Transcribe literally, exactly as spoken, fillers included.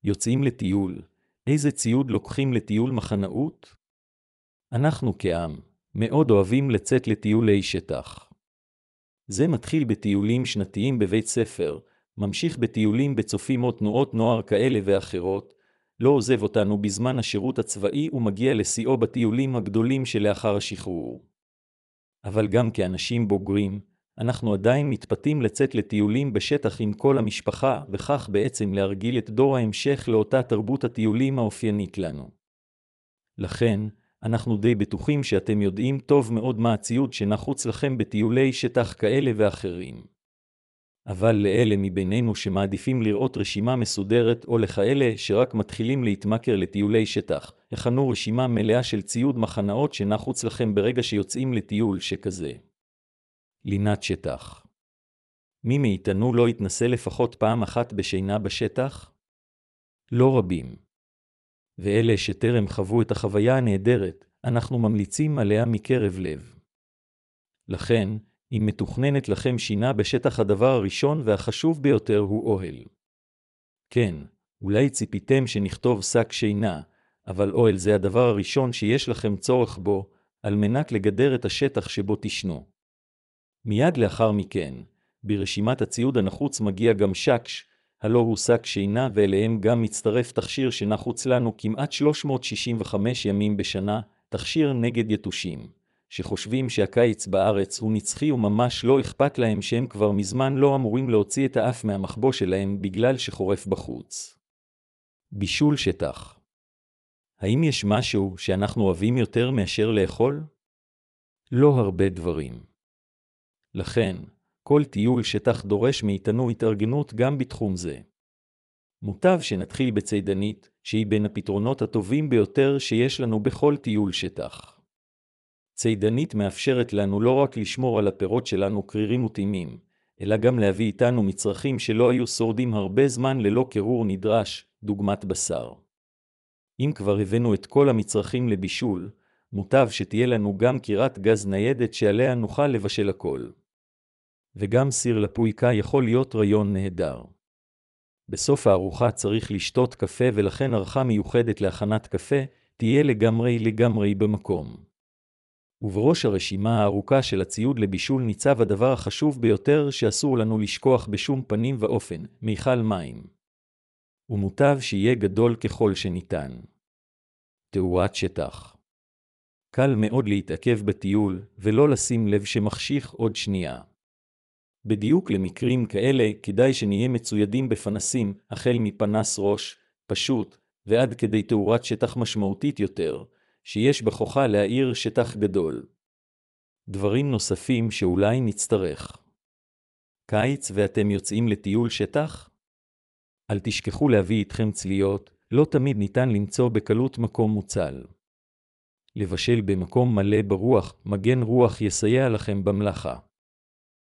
יוצאים לטיול. איזה ציוד לוקחים לטיול מחנאות? אנחנו כעם מאוד אוהבים לצאת לטיולי שטח. זה מתחיל בטיולים שנתיים בבית ספר, ממשיך בטיולים בצופים או תנועות נוער כאלה ואחרות, לא עוזב אותנו בזמן השירות הצבאי ומגיע לשיאו בטיולים הגדולים שלאחר השחרור. אבל גם כאנשים בוגרים, אנחנו עדיין מתפתים לצאת לטיולים בשטח עם כל המשפחה, וכך בעצם להרגיל את דור ההמשך לאותה תרבות הטיולים האופיינית לנו. לכן, אנחנו די בטוחים שאתם יודעים טוב מאוד מה הציוד שנחוץ לכם בטיולי שטח כאלה ואחרים. אבל לאלה מבינינו שמעדיפים לראות רשימה מסודרת או לכאלה שרק מתחילים להתמכר לטיולי שטח, הכנו רשימה מלאה של ציוד מחנאות שנחוץ לכם ברגע שיוצאים לטיול שכזה. לינת שטח. מי מאיתנו לא יתנסה לפחות פעם אחת בשינה בשטח? לא רבים. ואלה שטרם חוו את החוויה הנהדרת, אנחנו ממליצים עליה מקרב לב. לכן, אם מתוכננת לכם שינה בשטח, הדבר הראשון והחשוב ביותר הוא אוהל. כן, אולי ציפיתם שנכתוב שק שינה, אבל אוהל זה הדבר הראשון שיש לכם צורך בו, על מנת לגדר את השטח שבו תשנו. מיד לאחר מכן, ברשימת הציוד הנחוץ מגיע גם שקש, הלא הוא שק שינה, ואליהם גם מצטרף תכשיר שנחוץ לנו כמעט שלוש מאות שישים וחמש ימים בשנה, תכשיר נגד יתושים, שחושבים שהקיץ בארץ הוא נצחי וממש לא אכפת להם שהם כבר מזמן לא אמורים להוציא את האף מהמחבוא שלהם בגלל שחורף בחוץ. בישול שטח. האם יש משהו שאנחנו אוהבים יותר מאשר לאכול? לא הרבה דברים. לכן, כל טיול שטח דורש מאיתנו התארגנות גם בתחום זה. מוטב שנתחיל בצידנית, שהיא בין הפתרונות הטובים ביותר שיש לנו בכל טיול שטח. צידנית מאפשרת לנו לא רק לשמור על הפירות שלנו קרירים וטעימים, אלא גם להביא איתנו מצרכים שלא היו שורדים הרבה זמן ללא קירור נדרש, דוגמת בשר. אם כבר הבאנו את כל המצרכים לבישול, מוטב שתהיה לנו גם קירת גז ניידת שעליה נוכל לבשל הכל. וגם סיר לפויקה יכול להיות רעיון נהדר. בסוף הארוחה צריך לשתות קפה, ולכן ערכה מיוחדת להכנת קפה תהיה לגמרי לגמרי במקום. ובראש הרשימה הארוכה של הציוד לבישול ניצב הדבר החשוב ביותר שאסור לנו לשכוח בשום פנים ואופן, מיכל מים. ומוטב שיהיה גדול ככל שניתן. תאורת שטח. קל מאוד להתעכב בטיול ולא לשים לב שמחשיך עוד שנייה. בדיוק למקרים כאלה כדאי שנהיה מצוידים בפנסים, החל מפנס ראש, פשוט, ועד כדי תאורת שטח משמעותית יותר, שיש בכוחה להאיר שטח גדול. דברים נוספים שאולי נצטרך. קיץ ואתם יוצאים לטיול שטח? אל תשכחו להביא איתכם צליות, לא תמיד ניתן למצוא בקלות מקום מוצל. לבשל במקום מלא ברוח, מגן רוח יסייע לכם במלאכה.